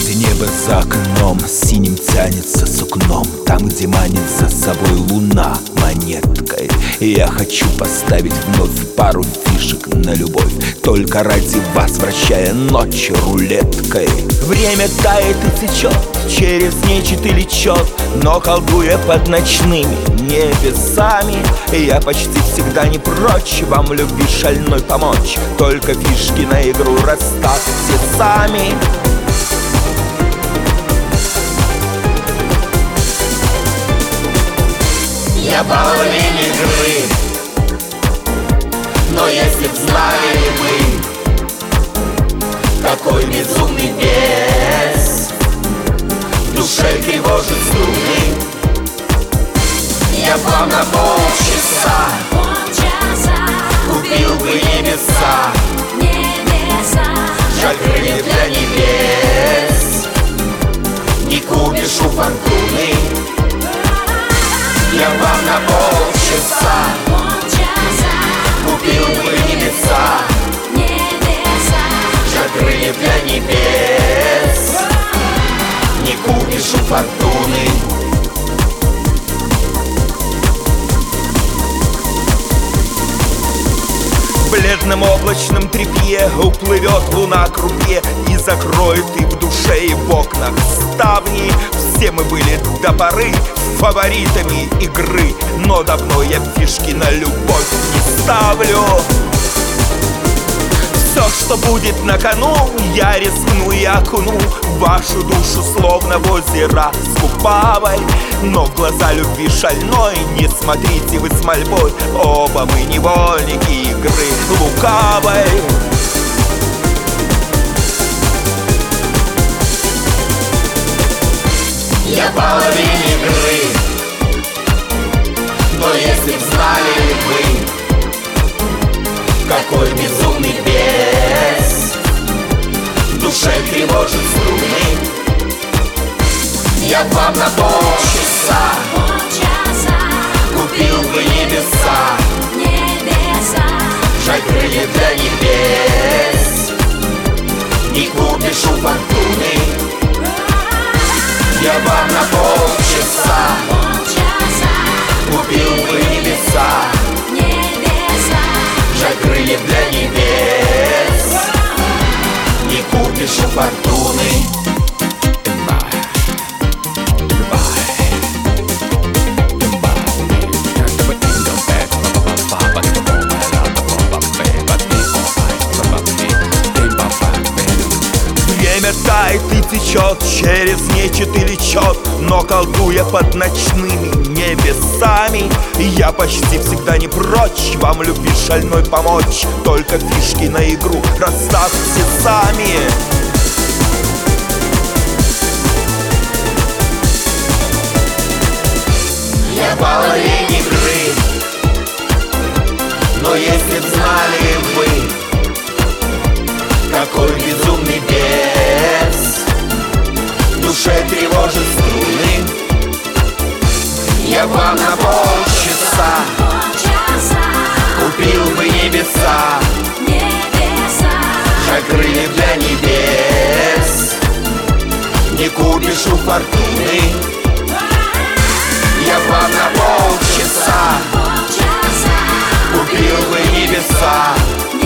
где небо за окном синим тянется сукном, там, где манит за собой луна монеткой. И я хочу поставить вновь пару фишек на любовь, только ради вас, вращая ночь рулеткой. Время тает и течет, через нечет или чет, но колдуя под ночными небесами, я почти всегда не прочь вам любви шальной помочь, только фишки на игру расставьте сами. Я половин игры, но если б знали вы, какой безумный бес в душе тревожит струны, я б вам на полчаса купил бы небеса. Жаль, крылья для небес не купишь у фортуны. Я вам на полчаса купил бы небеса. Жаль, крылья для небес не купишь у фортуны. В бледном облачном трепье уплывет луна к рупе и закроет и в душе, и в окнах ставни. Все мы были до поры фаворитами игры, но давно я фишки на любовь не ставлю. Все, что будет на кону, я рискну и окуну вашу душу, словно в озеро с Купавой. Но в глаза любви шальной не смотрите вы с мольбой, оба мы невольники игры лукавой. Я половин игры, но если б знали вы, какой безумный бес в душе тревожит струны, я б вам на полчаса купил бы небеса. Жаль, крылья для небес не купишь у фортуны. Я вам на полчаса купил бы небеса. Жаль, крылья для небес не купишь у фортуны. Время тает и течет, через нечет или чет, но колдуя под ночными небесами, я почти всегда не прочь вам любви шальной помочь, только фишки на игру расставьте сами. Я половин игры, но если б знали вы, какой безумный бес в душе тревожит струны, я вам на полчаса купил бы небеса. Жаль, крылья для небес не купишь у фортуны. Я вам на полчаса купил бы небеса.